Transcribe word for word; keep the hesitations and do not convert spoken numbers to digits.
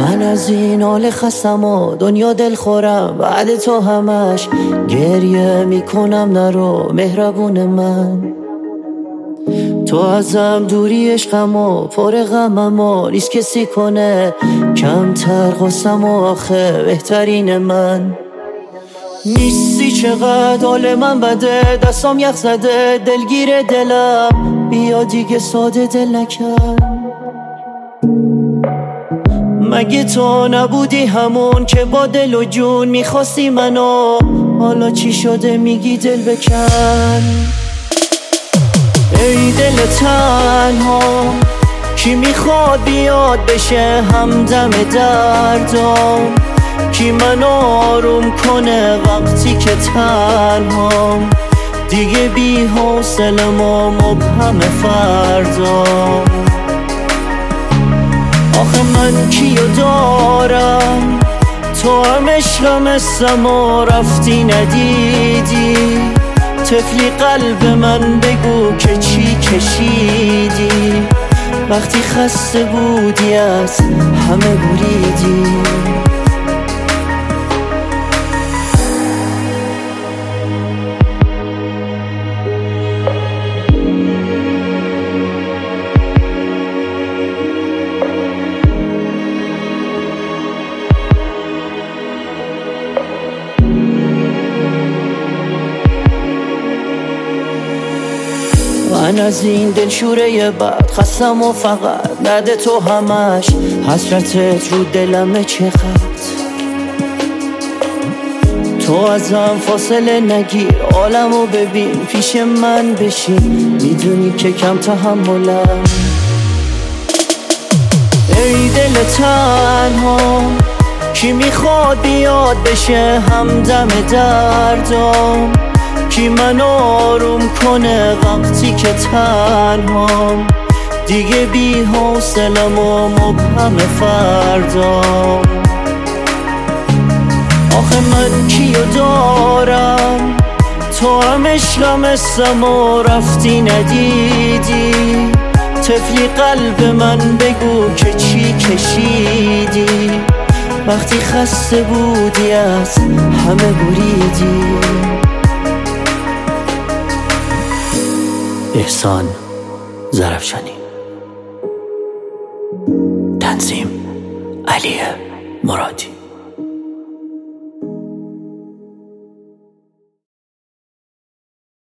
من از این حال خستم و دنیا دل خورم، بعد تو همش گریه میکنم. نرو مهربون من، تو ازم دوری عشقم و پر غمم و نیست کسی کنه کمتر قسم و آخه بهترین من. نیستی چقدر حال من بده، دستام یخ زده دلگیر دلم، بیا دیگه ساده دل نکن. مگه تو نبودی همون که با دل و جون میخواستی منو؟ حالا چی شده میگی دل بکن؟ ای دل تنها کی میخواد بیاد بشه همدم دردام، کی منو آروم کنه وقتی که تنهام، دیگه بی حوصله‌ام و مبهم فردام. آخه من کیو دارم؟ تو هم عشقم اسم و رفتی ندیدی، طفلی قلب من بگو که چی کشیدی، وقتی خسته بودی از همه بریدی. من از این دلشوره بد خستم و فقط نده تو همش حسرتت رو دلمه چقدر. تو ازم فاصله نگیر، عالمو ببین پیش من بشین، میدونی که کم تحملم. ای دل تنها کی میخواد بیاد بشه همدم دردام، کی منو آروم کنه وقتی که تنهام، دیگه بی حوصله‌ام و مبهم فردام. آخه من کیو دارم؟ تو هم عشقم اسم و رفتی ندیدی، طفلی قلب من بگو که چی کشیدی، وقتی خسته بودی از همه بریدی. احسان ظرفشانی، تنظیم علی مرادی.